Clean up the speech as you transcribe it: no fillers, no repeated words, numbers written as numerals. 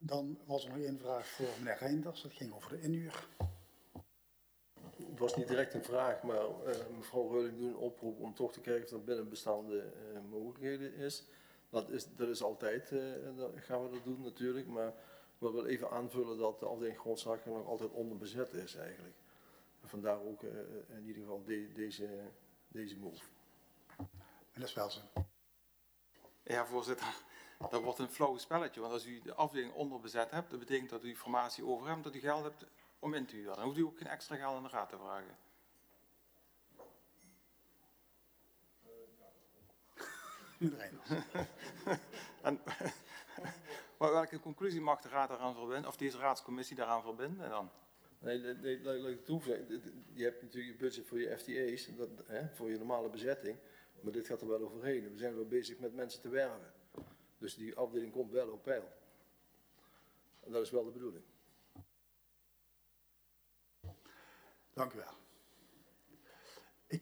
Dan was er nog één vraag voor meneer Reinders. Dat ging over de inhuur. Het was niet direct een vraag, maar mevrouw Reuling doet een oproep om toch te kijken of er binnen bestaande mogelijkheden is. Dat is altijd, gaan we dat doen natuurlijk, maar ik wil wel even aanvullen dat de afdeling grondzaken nog altijd onderbezet is eigenlijk. En vandaar ook in ieder geval deze move. Meneer Swelsen. Ja, voorzitter. Dat wordt een flauw spelletje, want als u de afdeling onderbezet hebt, dat betekent dat u informatie over hebt, dat u geld hebt om in te huren. Dan hoeft u ook geen extra geld aan de raad te vragen. En, maar welke conclusie mag de raad daaraan verbinden, of deze raadscommissie daaraan verbinden dan? Nee, laat ik het toevoegen. Je hebt natuurlijk je budget voor je FTE's, voor je normale bezetting, maar dit gaat er wel overheen. We zijn wel bezig met mensen te werven. Dus die afdeling komt wel op peil. En dat is wel de bedoeling. Dank u wel.